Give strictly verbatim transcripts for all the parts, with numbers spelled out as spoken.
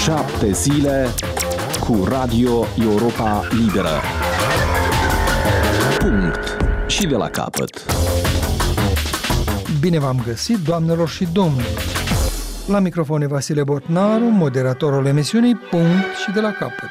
Șapte zile cu Radio Europa Liberă. Punct. Și de la capăt. Bine v-am găsit, doamnelor și domnilor. La microfon e Vasile Botnaru, moderatorul emisiunii Punct și de la capăt.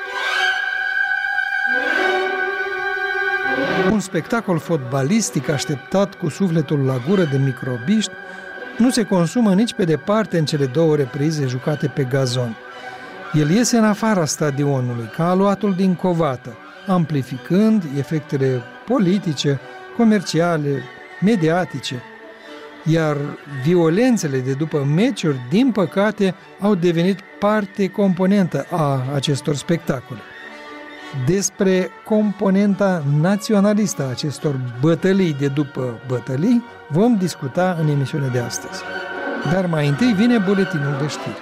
Un spectacol fotbalistic așteptat cu sufletul la gură de microbiști nu se consumă nici pe departe în cele două reprize jucate pe gazon. El iese în afara stadionului, ca aluatul din covată, amplificând efectele politice, comerciale, mediatice, iar violențele de după meciuri, din păcate, au devenit parte componentă a acestor spectacole. Despre componenta naționalistă a acestor bătălii de după bătălii vom discuta în emisiunea de astăzi. Dar mai întâi vine buletinul de știri.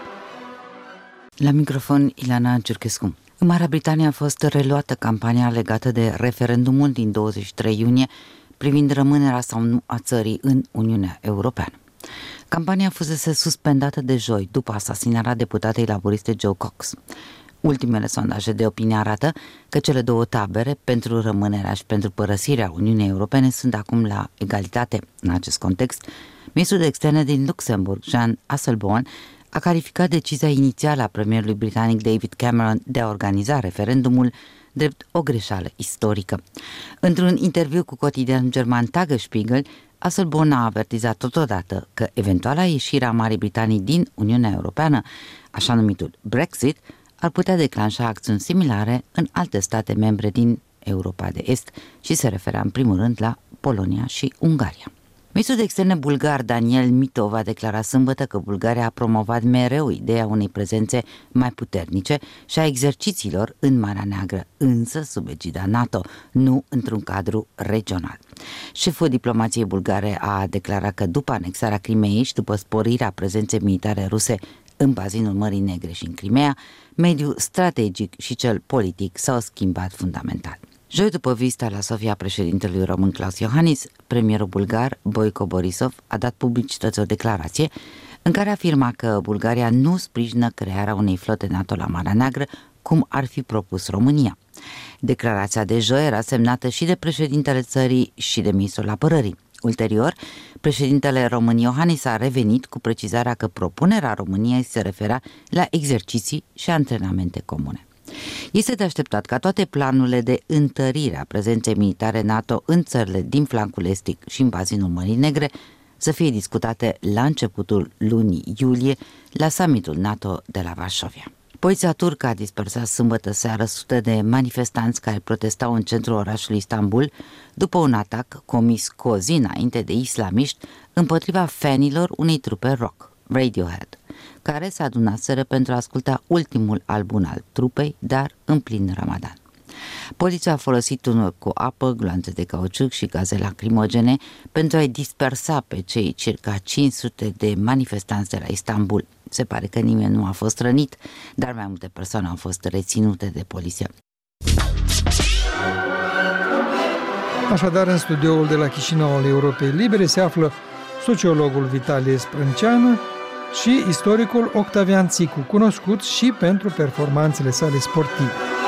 La microfon, Ilana Giurchescu. În Marea Britanie a fost reluată campania legată de referendumul din douăzeci și trei iunie privind rămânerea sau nu a țării în Uniunea Europeană. Campania fusese suspendată de joi după asasinarea deputatei laboriste Jo Cox. Ultimele sondaje de opinie arată că cele două tabere, pentru rămânerea și pentru părăsirea Uniunii Europene, sunt acum la egalitate. În acest context, ministrul de externe din Luxemburg, Jean Asselborn, a calificat decizia inițială a premierului britanic David Cameron de a organiza referendumul drept o greșeală istorică. Într-un interviu cu cotidianul german Tagesspiegel, Asselborn a avertizat totodată că eventuala ieșire a Marii Britanii din Uniunea Europeană, așa numitul Brexit, ar putea declanșa acțiuni similare în alte state membre din Europa de Est și se referea în primul rând la Polonia și Ungaria. Ministrul de externe bulgar Daniel Mitov a declarat sâmbătă că Bulgaria a promovat mereu ideea unei prezențe mai puternice și a exercițiilor în Marea Neagră, însă sub egida NATO, nu într-un cadru regional. Șeful diplomației bulgare a declarat că după anexarea Crimeei și după sporirea prezenței militare ruse în bazinul Mării Negre și în Crimea, mediul strategic și cel politic s-au schimbat fundamental. Joi, după vizita la Sofia președintelui român Klaus Iohannis, premierul bulgar Boyko Borisov a dat publicității o declarație în care afirma că Bulgaria nu sprijină crearea unei flote NATO la Marea Neagră, cum ar fi propus România. Declarația de joi era semnată și de președintele țării și de ministrul apărării. Ulterior, președintele român Iohannis a revenit cu precizarea că propunerea României se referea la exerciții și antrenamente comune. Este de așteptat ca toate planurile de întărire a prezenței militare NATO în țările din flancul estic și în bazinul Mării Negre să fie discutate la începutul lunii iulie la summitul NATO de la Varșovia. Poliția turcă a dispersat sâmbătă seară sute de manifestanți care protestau în centrul orașului Istanbul după un atac comis cu o zi înainte de islamiști împotriva fanilor unei trupe rock, Radiohead, care se adunaseră pentru a asculta ultimul album al trupei, dar în plin Ramadan. Poliția a folosit tunuri cu apă, gloanțe de cauciuc și gaze lacrimogene pentru a-i dispersa pe cei circa cinci sute de manifestanți de la Istanbul. Se pare că nimeni nu a fost rănit, dar mai multe persoane au fost reținute de poliție. Așadar, în studioul de la Chișinău al Europei Libere se află sociologul Vitalie Sprânceană și istoricul Octavian Țicu, cunoscut și pentru performanțele sale sportive.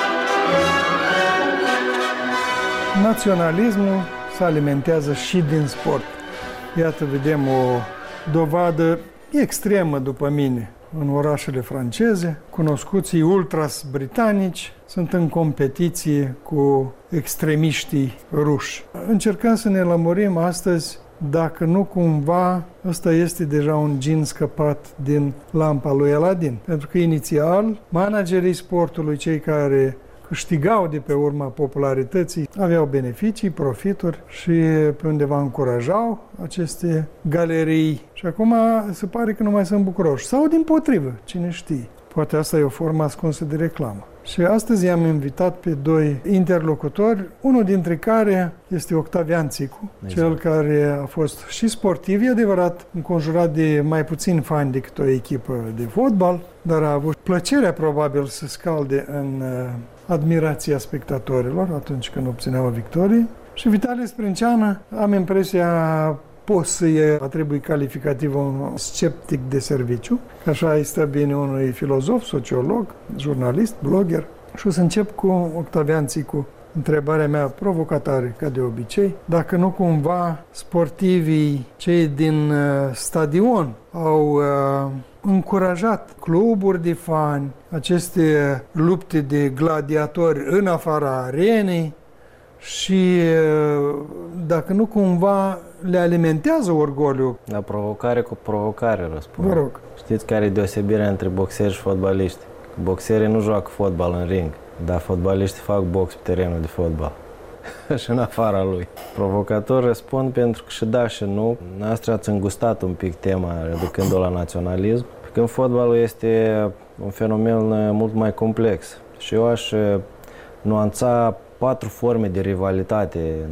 Naționalismul se alimentează și din sport. Iată, vedem o dovadă extremă, după mine, în orașele franceze. Cunoscuții ultras britanici sunt în competiție cu extremiștii ruși. Încercăm să ne lămurim astăzi dacă nu cumva ăsta este deja un gin scăpat din lampa lui Aladin. Pentru că inițial, managerii sportului, cei care câștigau de pe urma popularității, aveau beneficii, profituri și pe undeva încurajau aceste galerii. Și acum se pare că nu mai sunt bucuroși. Sau dimpotrivă, cine știe. Poate asta e o formă ascunsă de reclamă. Și astăzi i-am invitat pe doi interlocutori, unul dintre care este Octavian Țicu, cel care a fost și sportiv, e adevărat, înconjurat de mai puțini fani decât o echipă de fotbal, dar a avut plăcerea probabil să scalde în admirația spectatorilor atunci când obțineau o victorie. Și Vitalie Sprânceană, am impresia, poți să-i atribui calificativ un sceptic de serviciu. Așa îi stă bine unui filozof, sociolog, jurnalist, blogger. Și o să încep cu Octavian Țicu. Întrebarea mea provocatoare, ca de obicei, dacă nu cumva sportivii, cei din uh, stadion, au uh, încurajat cluburi de fani, aceste lupte de gladiatori în afara arenei și uh, dacă nu cumva le alimentează orgoliul. La provocare cu provocare răspund. Vă rog. Știți care e deosebirea între boxeri și fotbaliști? Boxerii nu joacă fotbal în ring, dar fotbaliștii fac box pe terenul de fotbal și în afara lui. Provocator răspund pentru că și da și nu. Noastră ați îngustat un pic tema reducând-o la naționalism, când fotbalul este un fenomen mult mai complex. Și eu aș nuanța patru forme de rivalitate în,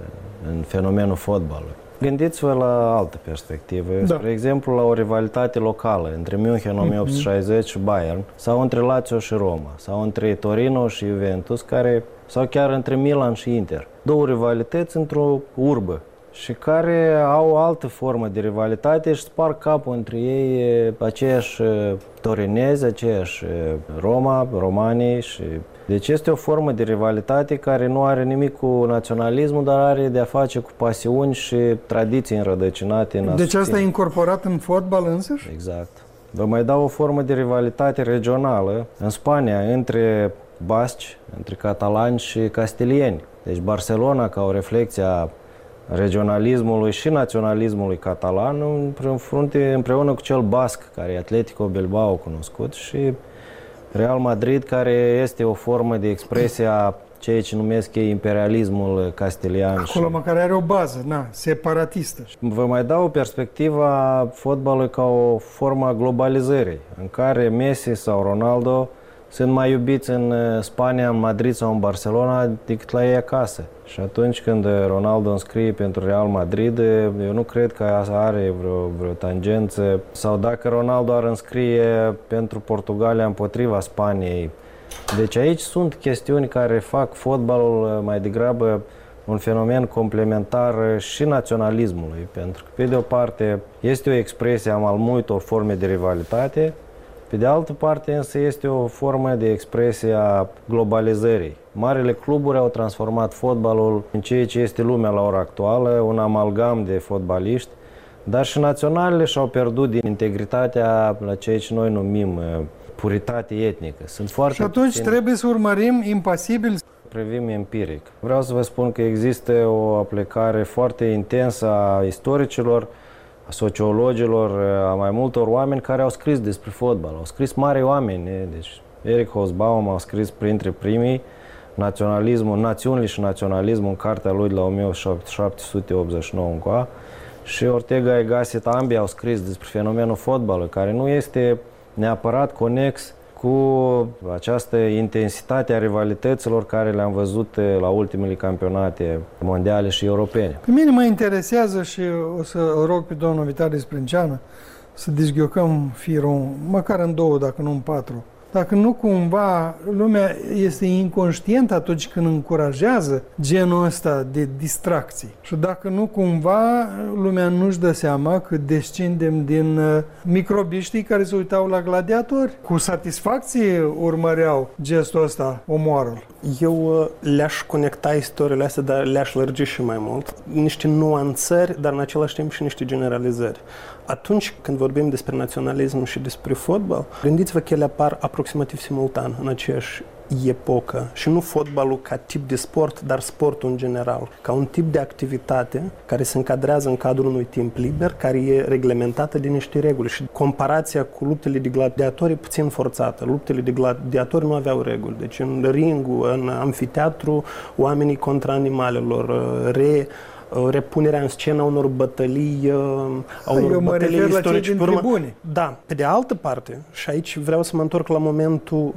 în fenomenul fotbalului. Gândiți-vă la altă perspectivă, da. Spre exemplu la o rivalitate locală între München o mie opt sute șaizeci și Bayern, sau între Lazio și Roma, sau între Torino și Juventus, care, sau chiar între Milan și Inter. Două rivalități într-o urbă și care au o altă formă de rivalitate și spar capul între ei aceiași torinezi, aceiași Roma, romanii și... Deci este o formă de rivalitate care nu are nimic cu naționalismul, dar are de-a face cu pasiuni și tradiții înrădăcinate în Deci asta e incorporat în fotbal însăși? Exact. Vă mai dau o formă de rivalitate regională în Spania între basci, între catalani și castilieni. Deci Barcelona, ca o reflecție a regionalismului și naționalismului catalan, în frunte împreună cu cel basc, care e Atletico Bilbao cunoscut, și Real Madrid, care este o formă de expresie a ceea ce numesc ei imperialismul castilian. Acolo și... măcar are o bază, na, separatistă. Vă mai dau o perspectivă a fotbalului ca o formă a globalizării, în care Messi sau Ronaldo sunt mai iubiți în Spania, în Madrid sau în Barcelona decât la ei acasă. Și atunci când Ronaldo înscrie pentru Real Madrid, eu nu cred că asta are vreo, vreo tangență. Sau dacă Ronaldo ar înscrie pentru Portugalia împotriva Spaniei. Deci aici sunt chestiuni care fac fotbalul mai degrabă un fenomen complementar și naționalismului. Pentru că, pe de o parte, este o expresie a mai multor forme de rivalitate, pe de altă parte, însă, este o formă de expresie a globalizării. Marile cluburi au transformat fotbalul în ceea ce este lumea la ora actuală, un amalgam de fotbaliști, dar și naționalele și-au pierdut din integritatea la ceea ce noi numim puritate etnică. Sunt foarte și atunci puțin... trebuie să urmărim impasibil. Privim empiric. Vreau să vă spun că există o aplicare foarte intensă a istoricilor, a sociologilor, a mai multor oameni care au scris despre fotbal. Au scris mari oameni. Deci Eric Hobsbawm a scris printre primii naționalismul, națiunile și naționalismul în cartea lui de la o mie șapte sute optzeci și nouă încoa. Și Ortega y Gasset, ambii au scris despre fenomenul fotbalului, care nu este neapărat conex cu această intensitate a rivalităților care le-am văzut la ultimele campionate mondiale și europene. Pe mine mă interesează și o să rog pe domnul Vitalie Sprânceană să dezghiocăm firul, măcar în două, dacă nu în patru. Dacă nu cumva lumea este inconștientă atunci când încurajează genul ăsta de distracții. Și dacă nu cumva lumea nu-și dă seama că descindem din microbiștii care se uitau la gladiatori. Cu satisfacție urmăreau gestul ăsta omoară. Eu le-aș conecta istoriile astea, dar le-aș lărgi și mai mult. Niște nuanțări, dar în același timp și niște generalizări. Atunci când vorbim despre naționalism și despre fotbal, gândiți-vă că ele apar aproximativ simultan în aceeași epocă. Și nu fotbalul ca tip de sport, dar sportul în general. Ca un tip de activitate care se încadrează în cadrul unui timp liber, care e reglementată de niște reguli. Și comparația cu luptele de gladiatori e puțin forțată. Luptele de gladiatori nu aveau reguli. Deci în ringul, în amfiteatru, oamenii contra animalelor, re... repunerea în scenă a unor bătălii, a unor Eu bătălii mă istorice. La tribune. Da, pe de altă parte, și aici vreau să mă întorc la momentul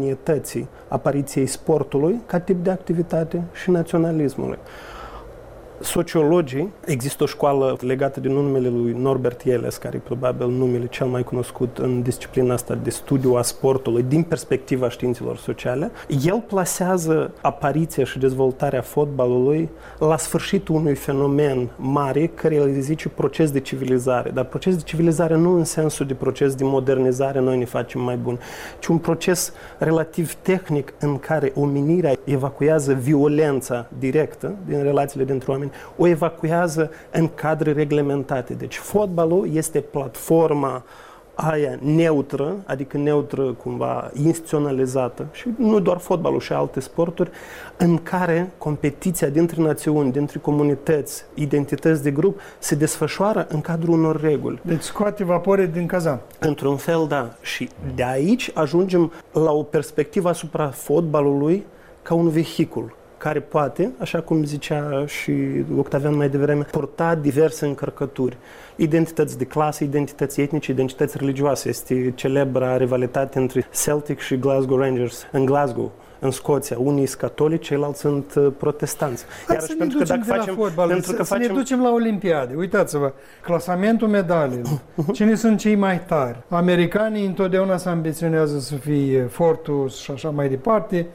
simultanietății apariției sportului ca tip de activitate și naționalismului. sociologii, există o școală legată de numele lui Norbert Elias, care e probabil numele cel mai cunoscut în disciplina asta de studiu a sportului din perspectiva științelor sociale. El plasează apariția și dezvoltarea fotbalului la sfârșitul unui fenomen mare care el zice proces de civilizare. Dar proces de civilizare nu în sensul de proces de modernizare, noi ne facem mai buni, ci un proces relativ tehnic în care omenirea evacuează violența directă din relațiile dintre oameni, o evacuează în cadre reglementate. Deci fotbalul este platforma aia neutră, adică neutră cumva instituționalizată, și nu doar fotbalul, și alte sporturi, în care competiția dintre națiuni, dintre comunități, identități de grup, se desfășoară în cadrul unor reguli. Deci scoate vapore din cazan. Într-un fel, da. Și de aici ajungem la o perspectivă asupra fotbalului ca un vehicul care poate, așa cum zicea și Octavian mai devreme, purta diverse încărcături. Identități de clasă, identități etnice, identități religioase. Este celebra rivalitate între Celtic și Glasgow Rangers în Glasgow, în Scoția. Unii sunt catolici, ceilalți sunt protestanți. Hai să ne ducem de la fotbal, pentru că să facem... ne ducem la Olimpiade. Uitați-vă, clasamentul medaliilor. Cine sunt cei mai tari? Americanii întotdeauna se ambiționează să fie Fortus și așa mai departe.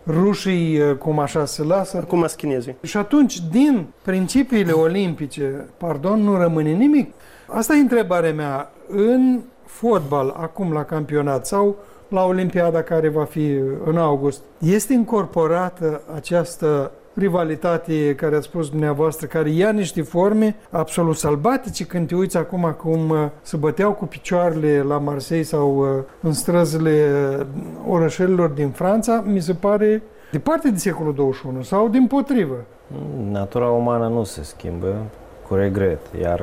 Rușii cum așa se lasă. Cum chinezii. Și atunci, din principiile olimpice, pardon, nu rămâne nimic. Asta e întrebarea mea. În fotbal, acum la campionat sau la Olimpiada care va fi în august, este incorporată această rivalitate care ați spus dumneavoastră, care ia niște forme absolut sălbatice când te uiți acum cum se băteau cu picioarele la Marseille sau în străzile orășelilor din Franța, mi se pare departe de secolul douăzeci și unu sau dimpotrivă. Natura umană nu se schimbă, cu regret, iar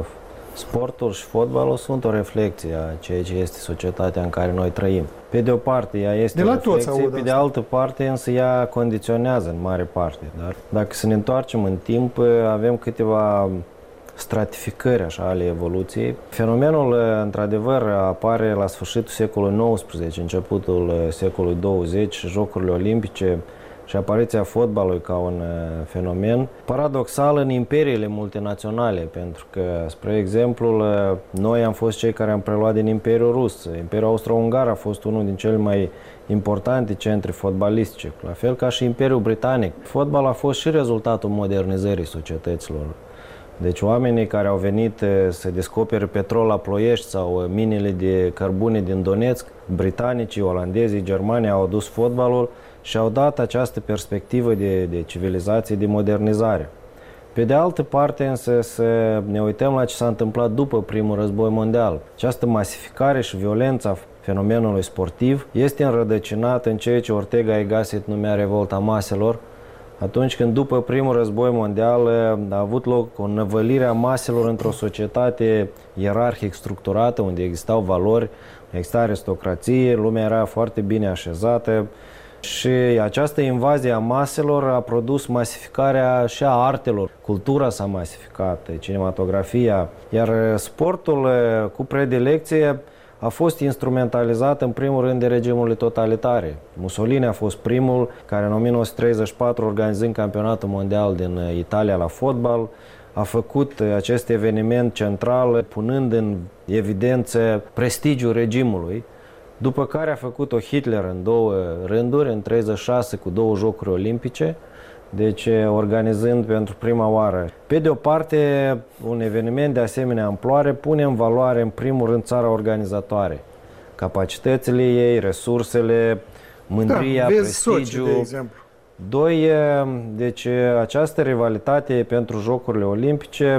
sportul și fotbalul sunt o reflecție a ceea ce este societatea în care noi trăim. Pe de o parte, ea este de o reflecție, pe de asta. altă parte, însă ea condiționează în mare parte. Dar dacă să ne întoarcem în timp, avem câteva stratificări așa, ale evoluției. Fenomenul, într-adevăr, apare la sfârșitul secolului nouăsprezece, începutul secolului douăzeci, Jocurile Olimpice și apariția fotbalului ca un fenomen paradoxal în imperiile multinaționale, pentru că, spre exemplu, noi am fost cei care am preluat din Imperiul Rus. Imperiul Austro-Ungar a fost unul din cele mai importante centri fotbalistice, la fel ca și Imperiul Britanic. Fotbalul a fost și rezultatul modernizării societăților. Deci oamenii care au venit să descopere petrol la Ploiești sau minele de cărbune din Donetsk, britanicii, olandezii, germanii au adus fotbalul și au dat această perspectivă de, de civilizație, de modernizare. Pe de altă parte, însă, să ne uităm la ce s-a întâmplat după primul război mondial. Această masificare și violența fenomenului sportiv este înrădăcinată în ceea ce Ortega y Gasset numea revolta maselor, atunci când după primul război mondial a avut loc o năvălire a maselor într-o societate ierarhic structurată, unde existau valori, exista aristocrație, lumea era foarte bine așezată și această invazie a maselor a produs masificarea și a artelor. Cultura s-a masificat, cinematografia, iar sportul cu predilecție a fost instrumentalizat în primul rând de regimurile totalitare. Mussolini a fost primul care în o mie nouă sute treizeci și patru, organizând campionatul mondial din Italia la fotbal, a făcut acest eveniment central punând în evidență prestigiul regimului, după care a făcut-o Hitler în două rânduri, în treizeci și șase cu două jocuri olimpice, deci organizând pentru prima oară. Pe de o parte, un eveniment de asemenea amploare pune în valoare în primul rând țara organizatoare. Capacitățile ei, resursele, mândria, da, prestigiul. De exemplu. Doi, deci această rivalitate pentru Jocurile Olimpice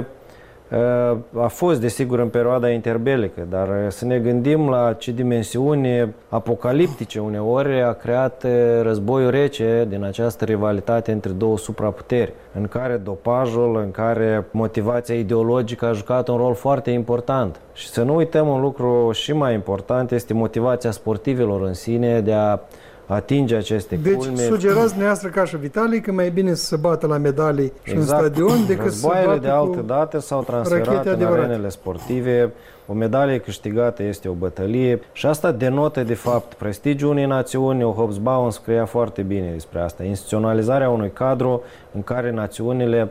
a fost, desigur, în perioada interbelică, dar să ne gândim la ce dimensiuni apocaliptice uneori a creat războiul rece din această rivalitate între două supraputeri, în care dopajul, în care motivația ideologică a jucat un rol foarte important. Și să nu uităm un lucru și mai important, este motivația sportivilor în sine de a atinge aceste deci, culme. Deci sugerați dumneavoastră ca și Vitalie că mai e bine să se bată la medalii și exact. În stadion decât Războaiele să se bată de altă dată s-au transferat în arenele sportive. O medalie câștigată este o bătălie și asta denotă de fapt prestigiul unei națiuni. Hobsbawm scria foarte bine despre asta. Instituționalizarea unui cadru în care națiunile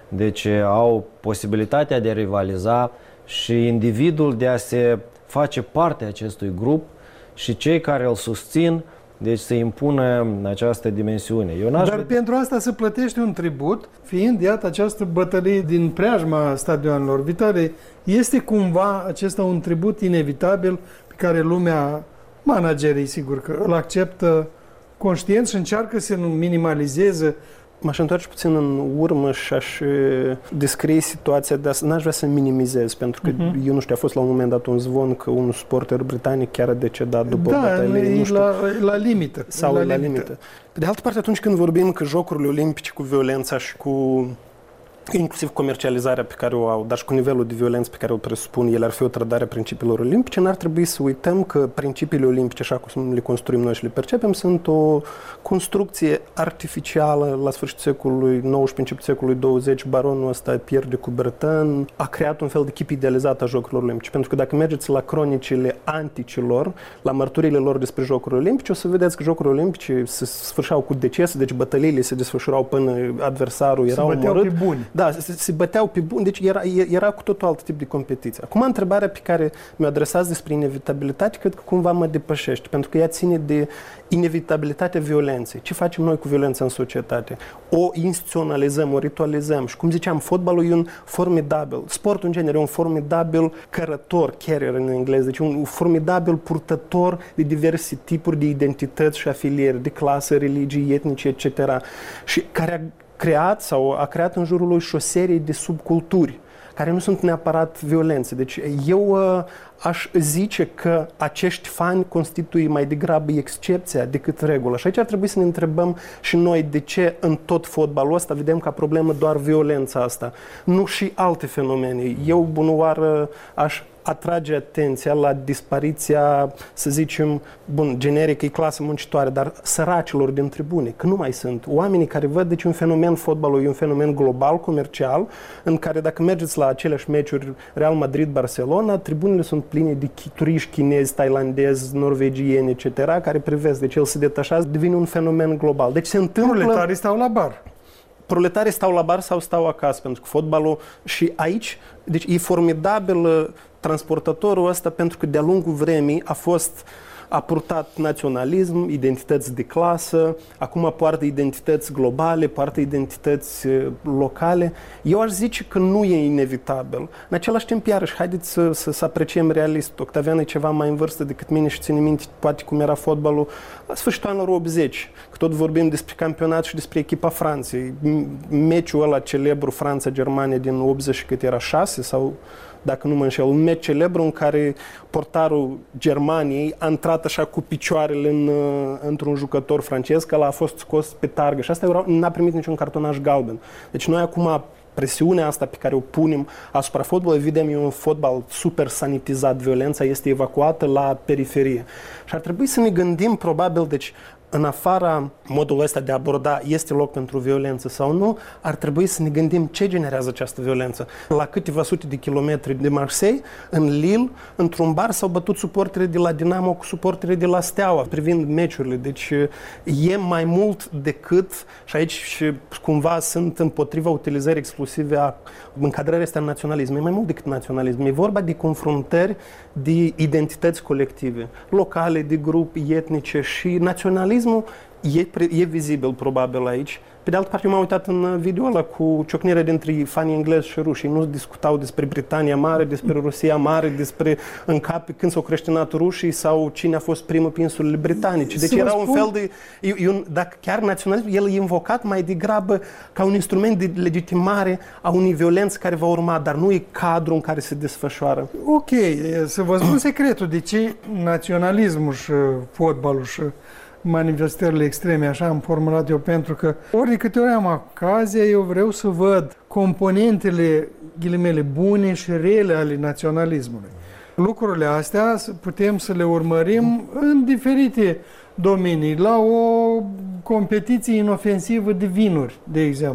Deci au posibilitatea de a rivaliza și individul de a se face parte acestui grup și cei care îl susțin, deci să impună această dimensiune. Eu Dar vede... pentru asta se plătește un tribut, fiind, iată, această bătălie din preajma stadionelor vitale, este cumva acesta un tribut inevitabil pe care lumea, managerii, sigur că îl acceptă conștient și încearcă să nu minimalizeze. M-aș întoarce puțin în urmă și aș descrie situația de asta. N-aș vrea să minimizez, pentru că, uh-huh. eu nu știu, a fost la un moment dat un zvon că un suporter britanic chiar a decedat după da, bătălie. Nu știu, la, la limită. Sau la, la limită. limită. Pe de altă parte, atunci când vorbim că Jocurile Olimpice cu violența și cu inclusiv comercializarea pe care o au, dar și cu nivelul de violență pe care o presupun, ele ar fi o trădare a principiilor olimpice, n-ar trebui să uităm că principiile olimpice, așa cum le construim noi și le percepem, sunt o construcție artificială. La sfârșitul secolului nouăsprezece, începutul secolului douăzeci, baronul ăsta, Pierre de Coubertin, a creat un fel de chip idealizat a Jocurilor Olimpice. Pentru că dacă mergeți la cronicile anticilor, la mărturile lor despre Jocurile Olimpice, o să vedeți că Jocurile Olimpice se sfârșeau cu decese, deci bătăliile se desfășurau până adversarul era omorât. Da, se, se băteau pe buni, deci era, era cu totul alt tip de competiție. Acum, întrebarea pe care mi-o adresați despre inevitabilitate, cred că cumva mă depășește, pentru că ea ține de inevitabilitatea violenței. Ce facem noi cu violența în societate? O instituționalizăm, o ritualizăm și, cum ziceam, fotbalul e un formidabil, sportul în genere e un formidabil cărător, carrier în engleză, deci un formidabil purtător de diverse tipuri de identități și afilieri, de clasă, religii, etnice, et cetera. Și care a creat sau a creat în jurul lui și o serie de subculturi care nu sunt neapărat violențe. Deci eu uh, aș zice că acești fani constituie mai degrabă excepția decât regulă. Și aici ar trebui să ne întrebăm și noi de ce în tot fotbalul ăsta vedem ca problemă doar violența asta, nu și alte fenomene. Eu, bunoară, aș atrage atenția la dispariția, să zicem, bun, generică, e clasă muncitoare, dar săracilor din tribune, că nu mai sunt. Oamenii care văd, deci un fenomen, fotbalul e un fenomen global, comercial, în care dacă mergeți la aceleași meciuri Real Madrid-Barcelona, tribunele sunt pline de turiști chinezi, tailandezi, norvegieni, et cetera, care privesc. Deci el se detașează, devine un fenomen global. Deci se întâmplă... Proletarii stau la bar. Proletarii stau la bar sau stau acasă, pentru că fotbalul și aici, deci e formidabil transportatorul ăsta, pentru că de-a lungul vremii a fost a purtat naționalism, identități de clasă, acum poartă identități globale, poartă identități locale. Eu aș zice că nu e inevitabil. În același timp, iarăși, haideți să, să, să apreciem realist. Octavian e ceva mai în vârstă decât mine și ține minte poate cum era fotbalul la sfârșitul anilor optzeci, că tot vorbim despre campionat și despre echipa Franței. Meciul ăla celebru Franța-Germania din optzeci, cât era șase sau... dacă nu mă înșel, un meci celebru în care portarul Germaniei a intrat așa cu picioarele în, într-un jucător francez, că ăla a fost scos pe targă și asta n-a primit niciun cartonaș galben. Deci noi acum presiunea asta pe care o punem asupra fotbalului, evident, e un fotbal super sanitizat, violența este evacuată la periferie. Și ar trebui să ne gândim, probabil, deci, în afara modului ăsta de a aborda este loc pentru violență sau nu, ar trebui să ne gândim ce generează această violență. La câteva sute de kilometri de Marseille, în Lille, într-un bar s-au bătut suporterii de la Dinamo cu suporterii de la Steaua, privind meciurile. Deci e mai mult decât, și aici și cumva sunt împotriva utilizării exclusive a încadrării astea în naționalism. E mai mult decât naționalism. E vorba de confruntări de identități colective, locale, de grupi etnice și naționalism. E, e vizibil, probabil, aici. Pe de altă parte, eu m-am uitat în video ăla cu ciocnirea dintre fanii englezi și ruși. Nu discutau despre Britania Mare, despre Rusia Mare, despre în cap când s-au creștinat rușii sau cine a fost primul pe insulele britanice. Deci era un fel de... E, e un, dacă chiar naționalism, el e invocat mai degrabă ca un instrument de legitimare a unei violențe care va urma, dar nu e cadrul în care se desfășoară. Ok, să vă spun secretul de ce naționalismul și fotbalul și manifestările extreme, așa am formulat eu, pentru că ori de câte ori am ocazia, eu vreau să văd componentele, ghilimele, bune și rele ale naționalismului. Lucrurile astea putem să le urmărim în diferite domenii, la o competiție inofensivă de vinuri, de exemplu.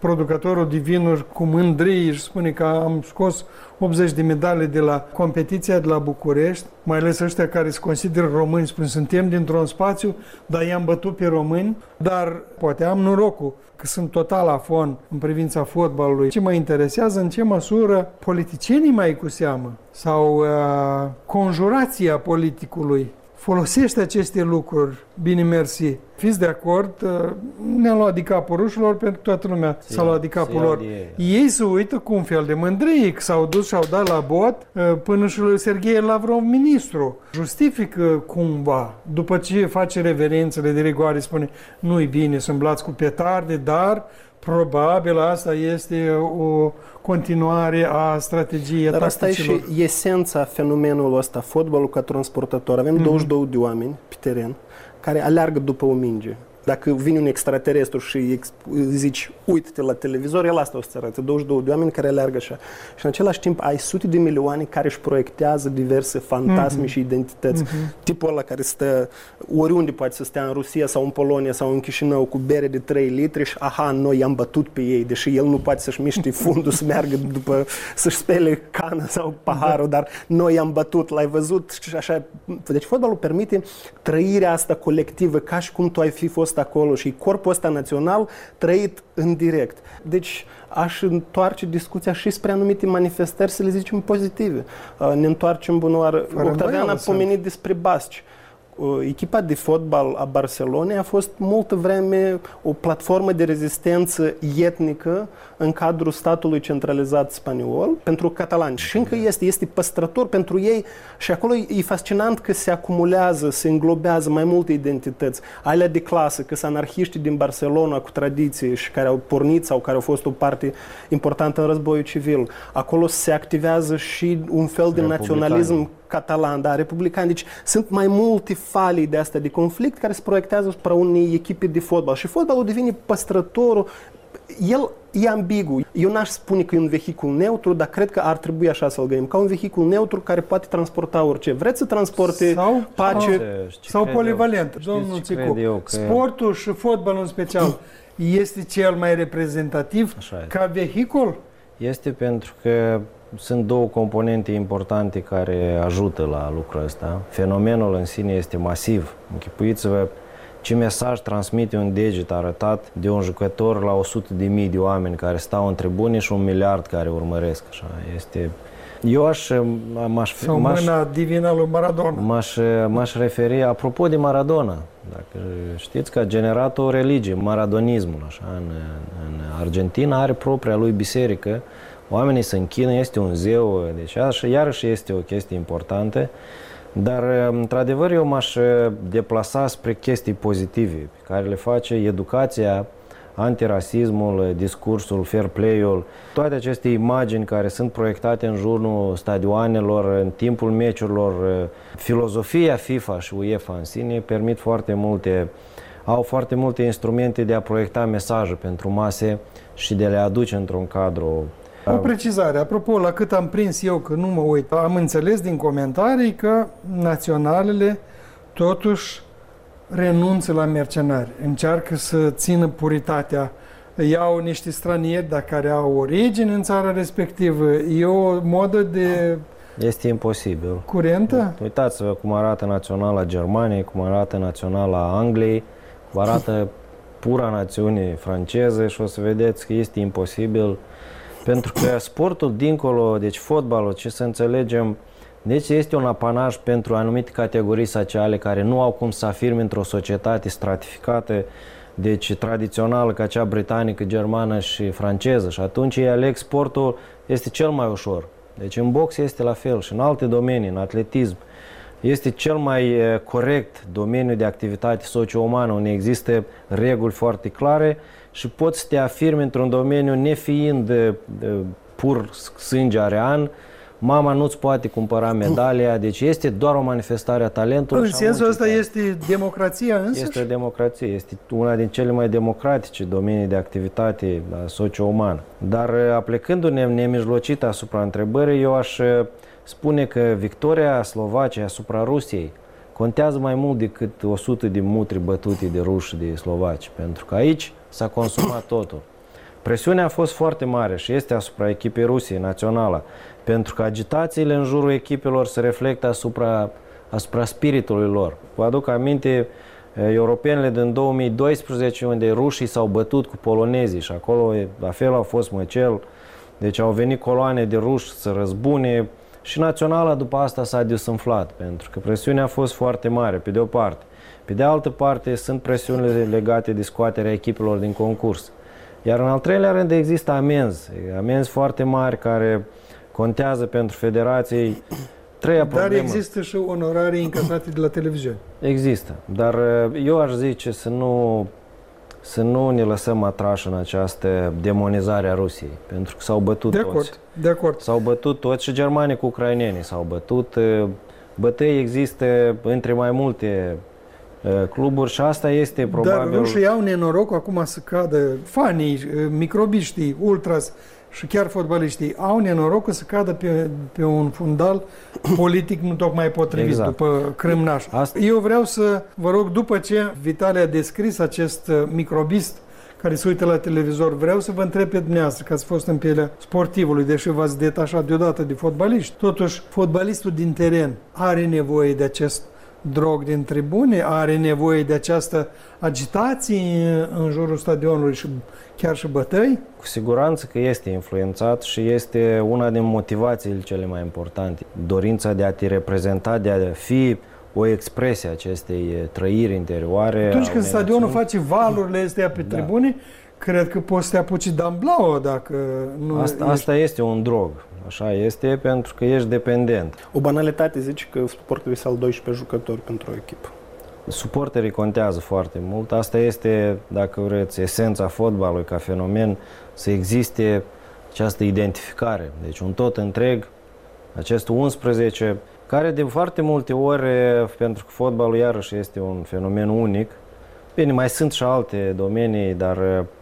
producătorul de vinuri cu mândrie și spune că am scos optzeci de medalii de la competiția de la București, mai ales ăștia care se consideră români, spun suntem dintr-un spațiu, dar i-am bătut pe români, dar poate am norocul că sunt total afon în privința fotbalului. Ce mă interesează, în ce măsură politicienii mai cu seamă sau uh, conjurația politicului folosește aceste lucruri. Bine, mersi. Fiți de acord, ne-am luat de capul rușilor pentru că toată lumea Se s-a luat de capul lor. Ei. ei se uită cu un fel de mândrie că s-au dus și au dat la bot până și lui Serghei Lavrov, ministru. Justifică cumva, după ce face reverențele de rigoare, spune nu-i bine să îmblați cu petarde, dar probabil asta este o continuare a strategiei Dar asta e și esența fenomenului ăsta, fotbalul ca transportator. Avem mm-hmm. douăzeci și doi de oameni pe teren care aleargă după o minge. Dacă vine un extraterestru și îi zici, uite-te la televizor, el asta o să-ți arate. douăzeci și doi de oameni care aleargă așa. Și în același timp ai sute de milioane care își proiectează diverse fantasme mm-hmm. și identități. Mm-hmm. Tipul ăla care stă oriunde poate să stea în Rusia sau în Polonia sau în Chișinău cu bere de trei litri și aha, noi i-am bătut pe ei, deși el nu poate să-și miște fundul să meargă după, să-și spele cana sau paharul, dar noi i-am bătut, l-ai văzut și așa. Deci fotbalul permite trăirea asta colectivă, ca și cum tu ai fi fost acolo și corpul ăsta național trăit în direct. Deci aș întoarce discuția și spre anumite manifestări, să le zicem pozitive. Ne întoarcem bunoară. Octavian a pomenit despre basci. Echipa de fotbal a Barcelonei a fost multă vreme o platformă de rezistență etnică în cadrul statului centralizat spaniol pentru catalani. Și încă este, este păstrător pentru ei și acolo e fascinant că se acumulează, se înglobează mai multe identități. Alea de clasă, că sunt anarhiștii din Barcelona cu tradiție și care au pornit sau care au fost o parte importantă în războiul civil. Acolo se activează și un fel de naționalism catalan, da, republican. Deci sunt mai multe falii de astea de conflict care se proiectează asupra unei echipe de fotbal. Și fotbalul devine păstrătorul. El e ambigu. Eu n-aș spune că e un vehicul neutru, dar cred că ar trebui așa să-l gândim. Ca un vehicul neutru care poate transporta orice. Vreți să transporte sau, pace? Sau polivalent. Domnul Țicu, că... sportul și fotbalul în special este cel mai reprezentativ ca vehicul? Este pentru că sunt două componente importante care ajută la lucrul ăsta. Fenomenul în sine este masiv. Închipuiți-vă ce mesaj transmite un deget arătat de un jucător la o sută de mii de oameni care stau în tribune și un miliard care urmăresc. Așa. Este... Eu aș... M-aș, Sau mâna divină lui Maradona. M-aș, m-aș referi, apropo de Maradona, dacă știți că a generat o religie, maradonismul. Așa. În, în Argentina are propria lui biserică. Oamenii se închină, este un zeu, deci așa, iarăși este o chestie importantă, dar într-adevăr eu m-aș deplasa spre chestii pozitive pe care le face educația, antirasismul, discursul, fair play-ul, toate aceste imagini care sunt proiectate în jurul stadioanelor, în timpul meciurilor, filozofia FIFA și UEFA în sine permit foarte multe, au foarte multe instrumente de a proiecta mesaje pentru mase și de a le aduce într-un cadru. O precizare, apropo, la cât am prins eu, că nu mă uit, am înțeles din comentarii că naționalele totuși renunță la mercenari, încearcă să țină puritatea, iau niște stranieri, dar care au origine în țara respectivă, e o modă de... Este imposibil. Curentă? Uitați-vă cum arată naționala Germaniei, cum arată naționala Angliei, cum arată pura națiune franceză și o să vedeți că este imposibil. Pentru că sportul dincolo, deci fotbalul, ce să înțelegem, deci este un apanaj pentru anumite categorii sociale care nu au cum să afirme într-o societate stratificată, deci tradițională ca cea britanică, germană și franceză. Și atunci ei aleg sportul, este cel mai ușor. Deci în box este la fel și în alte domenii, în atletism. Este cel mai corect domeniu de activitate socio-umană, unde există reguli foarte clare și poți să te afirmi într-un domeniu nefiind de, de pur sânge arean. Mama nu-ți poate cumpăra medalia, deci este doar o manifestare a talentului. În sensul ăsta este democrația însăși? Este o democrație, este una din cele mai democratice domenii de activitate socio-umană. Dar aplecându-ne nemijlocit asupra întrebării, eu aș spune că victoria Slovaciei asupra Rusiei contează mai mult decât o sută de mutri bătute de ruși de slovaci, pentru că aici s-a consumat totul. Presiunea a fost foarte mare și este asupra echipei Rusiei națională, pentru că agitațiile în jurul echipelor se reflectă asupra, asupra spiritului lor. Vă aduc aminte europenele din două mii doisprezece, unde rușii s-au bătut cu polonezii și acolo la fel a fost măcel. Deci au venit coloane de ruși să răzbune și naționala după asta s-a desumflat, pentru că presiunea a fost foarte mare, pe de o parte. Pe de altă parte, sunt presiunile legate de scoaterea echipelor din concurs. Iar în al treilea rând există amenzi, amenzi foarte mari care contează pentru federații. Treia Dar problemă. există și onorarii încasate de la televiziune. Există, dar eu aș zice să nu, să nu ne lăsăm atrași în această demonizare a Rusiei, pentru că s-au bătut de toți. Acord, de acord. S-au bătut toți și germanii cu ucrainenii s-au bătut. Bătăi există între mai multe cluburi și asta este probabil... Dar rușii au nenorocul acum să cadă, fanii, microbiștii, ultras și chiar fotbaliștii au nenorocul să cadă pe, pe un fundal politic nu tocmai potrivit, exact. După crâmnaș. Asta... Eu vreau să vă rog, după ce Vitalie a descris acest microbist care se uită la televizor, vreau să vă întreb pe dumneavoastră, că ați fost în pielea sportivului, deși v-ați detașat deodată de fotbaliști. Totuși, fotbalistul din teren are nevoie de acest drog din tribune, are nevoie de această agitație în jurul stadionului și chiar și bătăi? Cu siguranță că este influențat și este una din motivațiile cele mai importante. Dorința de a te reprezenta, de a fi o expresie acestei trăiri interioare. Atunci când stadionul face valurile astea pe da. Tribune, cred că poți să te apuci damblaua dacă nu asta, ești... asta este un drog. Așa este, pentru că ești dependent. O banalitate zice că suporterii sunt al doisprezece jucători pentru o echipă. Suporterii contează foarte mult. Asta este, dacă vreți, esența fotbalului ca fenomen, să existe această identificare. Deci un tot întreg, acest unsprezece, care de foarte multe ori, pentru că fotbalul iarăși este un fenomen unic, bine, mai sunt și alte domenii, dar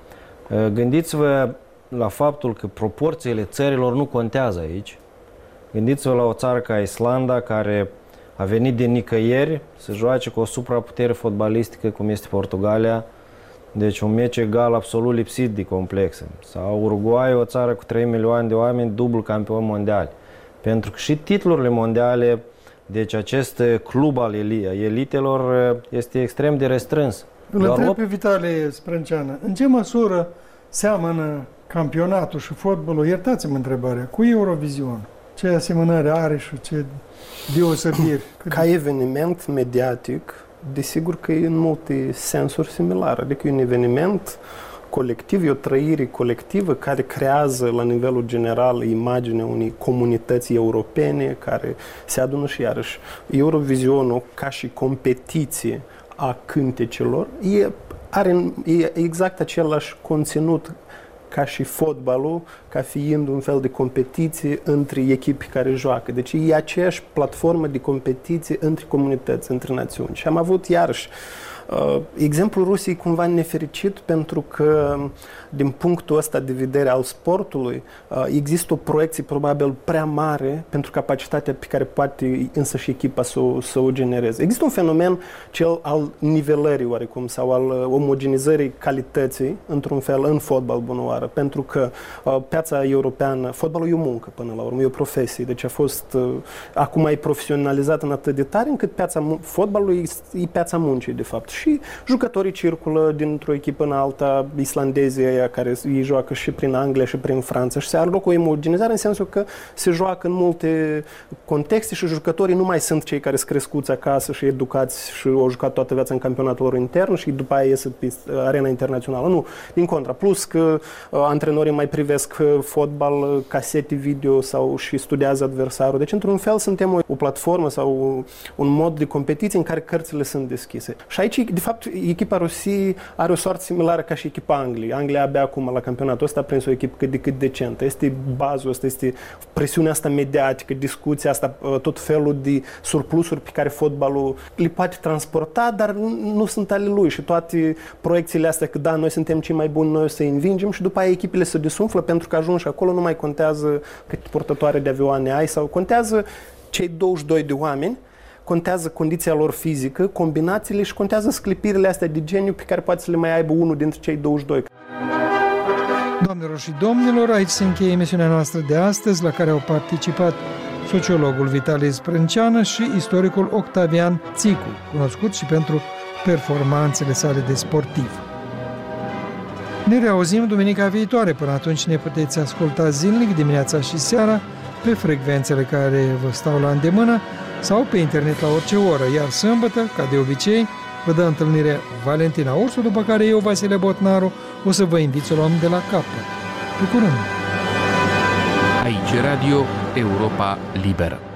gândiți-vă la faptul că proporțiile țărilor nu contează aici. Gândiți-vă la o țară ca Islanda, care a venit din nicăieri să joace cu o supraputere fotbalistică, cum este Portugalia, deci un meci egal absolut lipsit de complexe. Sau Uruguay, o țară cu trei milioane de oameni, dublu campion mondial. Pentru că și titlurile mondiale, deci acest club al elitelor este extrem de restrâns. Îl întreb pe Vitalie Sprânceană, în ce măsură seamănă campionatul și fotbalul, iertați-mă întrebarea, cu Eurovision? Ce asemănare are și ce deosebiri? Ca eveniment mediatic, desigur că e în multe sensuri similare. Adică e un eveniment colectiv, e o trăire colectivă care creează la nivelul general imaginea unei comunități europene care se adună și iarăși. Eurovisionul, ca și competiție a cântecelor, e, are e exact același conținut ca și fotbalul, ca fiind un fel de competiție între echipe care joacă. Deci e aceeași platformă de competiție între comunități, între națiuni. Și am avut iarăși uh, exemplul Rusiei cumva nefericit pentru că din punctul ăsta de vedere al sportului uh, există o proiecție probabil prea mare pentru capacitatea pe care poate însă și echipa să o, să o genereze. Există un fenomen cel al nivelării oarecum sau al uh, omogenizării calității într-un fel în fotbal bunoară, pentru că uh, piața europeană, fotbalul e o muncă până la urmă, e o profesie, deci a fost uh, acum e profesionalizat în atât de tare încât piața fotbalului e, e piața muncii de fapt și jucătorii circulă dintr-o echipă în alta, islandezii care ei joacă și prin Anglia și prin Franța și se are loc o omogenizare în sensul că se joacă în multe contexte și jucătorii nu mai sunt cei care sunt crescuți acasă și educați și au jucat toată viața în campionatul lor intern și după aia ies pe arena internațională. Nu, din contra. Plus că uh, antrenorii mai privesc fotbal, casete video sau și studiază adversarul. Deci, într-un fel, suntem o, o platformă sau un mod de competiție în care cărțile sunt deschise. Și aici, de fapt, echipa Rusiei are o soartă similară ca și echipa Angliei. Anglia abia acum la campionatul ăsta a prins o echipă cât de cât decentă. Este bazul ăsta, este presiunea asta mediatică, discuția asta, tot felul de surplusuri pe care fotbalul le poate transporta, dar nu, nu sunt ale lui și toate proiecțiile astea că da, noi suntem cei mai buni, noi o să învingem și după aia echipele se desumflă pentru că ajungi acolo, nu mai contează cât portătoare de avioane ai sau contează cei douăzeci și doi de oameni, contează condiția lor fizică, combinațiile și contează sclipirile astea de geniu pe care poate să le mai aibă unul dintre cei douăzeci și doi. Doamnelor și domnilor, aici se încheie emisiunea noastră de astăzi, la care au participat sociologul Vitalie Sprânceană și istoricul Octavian Țicu, cunoscut și pentru performanțele sale de sportiv. Ne reauzim duminica viitoare. Până atunci ne puteți asculta zilnic, dimineața și seara, pe frecvențele care vă stau la îndemână sau pe internet la orice oră. Iar sâmbătă, ca de obicei, vă dă întâlnire Valentina Ursu, după care eu, Vasile Botnaru, o să vă invit să o luăm de la capăt. Pe curând! Aici Radio Europa Liberă.